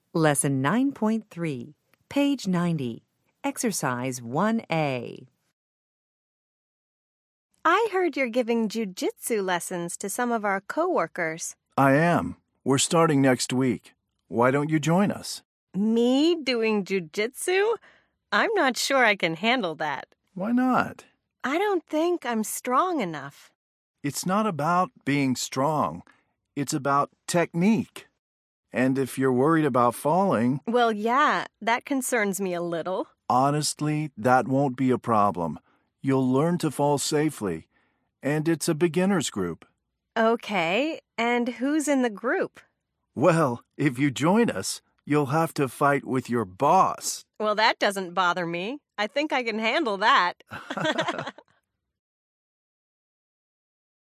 Lesson 9.3, page 90, Exercise 1A. I heard you're giving jujitsu lessons to some of our coworkers. I am. We're starting next week. Why don't you join us? Me doing jujitsu? I'm not sure I can handle that. Why not? I don't think I'm strong enough. It's not about being strong. It's about technique. And if you're worried about falling... Well, yeah, that concerns me a little. Honestly, that won't be a problem. You'll learn to fall safely. And it's a beginner's group. Okay, and who's in the group? Well, if you join us, you'll have to fight with your boss. Well, that doesn't bother me. I think I can handle that.